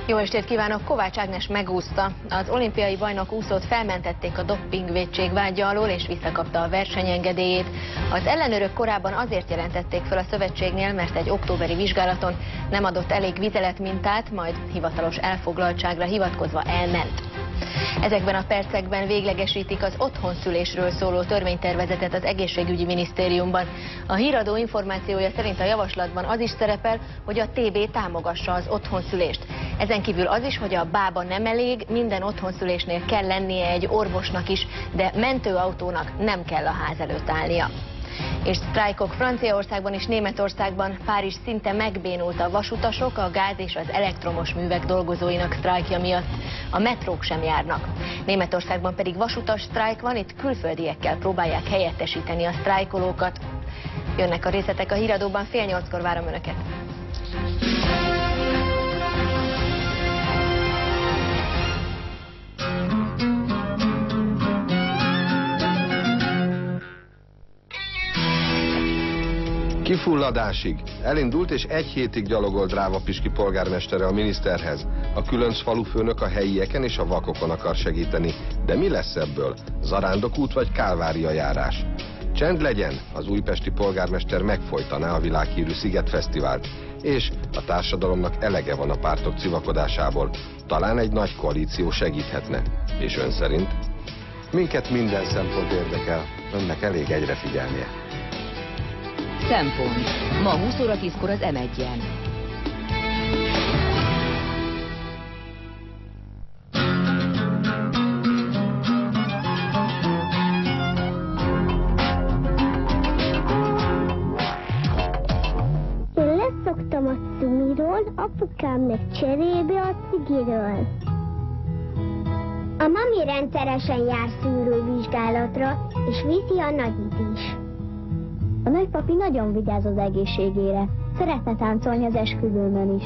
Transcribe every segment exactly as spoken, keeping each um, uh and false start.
Jó estét kívánok! Kovács Ágnes megúszta. Az olimpiai bajnok úszót felmentették a doppingvétség vágya alól, és visszakapta a versenyengedélyét. Az ellenőrök korábban azért jelentették fel a szövetségnél, mert egy októberi vizsgálaton nem adott elég vizeletmintát, majd hivatalos elfoglaltságra hivatkozva elment. Ezekben a percekben véglegesítik az otthonszülésről szóló törvénytervezetet az egészségügyi minisztériumban. A híradó információja szerint a javaslatban az is szerepel, hogy a té bé támogassa az otthonszülést. Ezen kívül az is, hogy a bába nem elég, minden otthonszülésnél kell lennie egy orvosnak is, de mentőautónak nem kell a ház előtt állnia. És sztrájkok Franciaországban és Németországban. Párizs szinte megbénult a vasutasok, a gáz és az elektromos művek dolgozóinak sztrájkja miatt. A metrók sem járnak. Németországban pedig vasutas sztrájk van, itt külföldiekkel próbálják helyettesíteni a sztrájkolókat. Jönnek a részletek a híradóban, fél nyolckor várom Önöket. Kifulladásig. Elindult és egy hétig gyalogolt Dráva-Piski polgármestere a miniszterhez. A Különc falufőnök a helyieken és a vakokon akar segíteni. De mi lesz ebből? Zarándokút vagy Kálvária járás? Csend legyen, az újpesti polgármester megfojtaná a világhírű Szigetfesztivált. És a társadalomnak elege van a pártok civakodásából. Talán egy nagy koalíció segíthetne. És ön szerint? Minket minden szempont érdekel. Önnek elég egyre figyelnie. Szempont. Ma húsz óra tízkor az em egyen. Én leszoktam a cumiról, apukám meg cserébe a cigiről. A mami rendszeresen jár szűrővizsgálatra, és viszi a nagyit is. A nagypapi nagyon vigyáz az egészségére. Szeretne táncolni az esküvőmön is.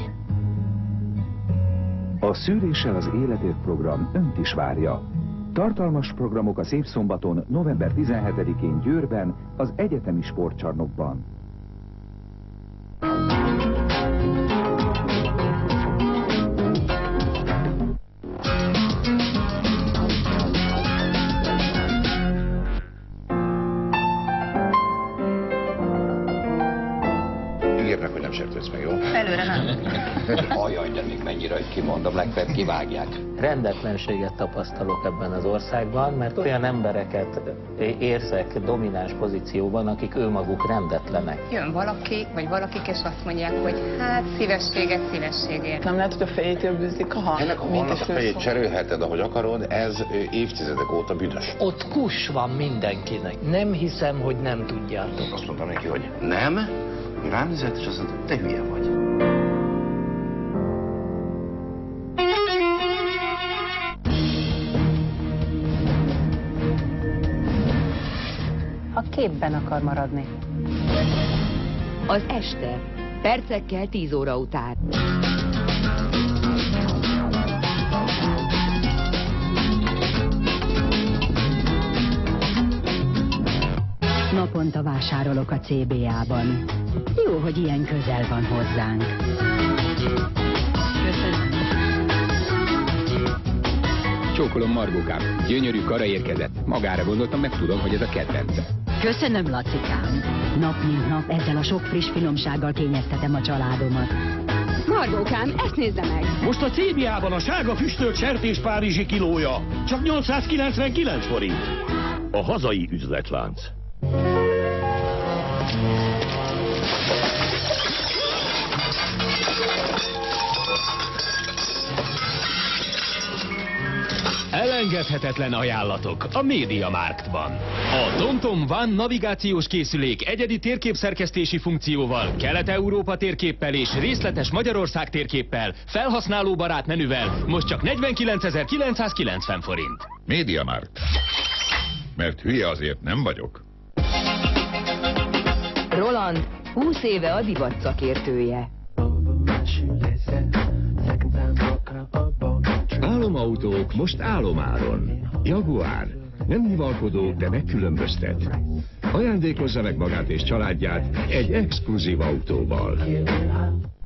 A Szűréssel az életért program önt is várja. Tartalmas programok a szép szombaton, november tizenhetedikén Győrben, az egyetemi sportcsarnokban. Ígérnek, hogy nem sértődsz meg, jó? Előre nem. Ajaj, de még mennyire, hogy kimondom, legfeljebb kivágják. Rendetlenséget tapasztalok ebben az országban, mert olyan embereket érzek domináns pozícióban, akik őmaguk rendetlenek. Jön valaki, vagy valakik, és azt mondják, hogy hát szívességet szívességért. Nem lehet, hogy a fejétől bűzik a hang. Ennek a hangnak a fejét cserélheted, ahogy akarod, ez évtizedek óta büdös. Ott kus van mindenkinek. Nem hiszem, hogy nem tudjátok. Azt mondtam neki, hogy nem, rám nézett, és azt mondta, te hülye vagy. A képben akar maradni. Az este. Percekkel tíz óra után. Naponta vásárolok a cé bé á-ban. Jó, hogy ilyen közel van hozzánk. Köszönöm. Csókolom, Margókám. Gyönyörű kara érkezett. Magára gondoltam, meg tudom, hogy ez a kedvence. Köszönöm, Lacikám. Nap mint nap ezzel a sok friss finomsággal kényeztetem a családomat. Margókám, ezt nézze meg! Most a cé bé á-ban a sárga füstölt sertés párizsi kilója csak nyolcszázkilencvenkilenc forint. A hazai üzletlánc. Elengedhetetlen ajánlatok a MediaMarktban. A TomTom One navigációs készülék egyedi térképszerkesztési funkcióval, Kelet-Európa térképpel és részletes Magyarország térképpel, felhasználóbarát menüvel most csak negyvenkilencezer-kilencszázkilencven forint. MediaMarkt. Mert hülye azért nem vagyok. Roland húsz éve a divat szakértője. Álomautók most álomáron. Jaguar. Nem hivalkodó, de megkülönböztet. Ajándékozza meg magát és családját egy exkluzív autóval.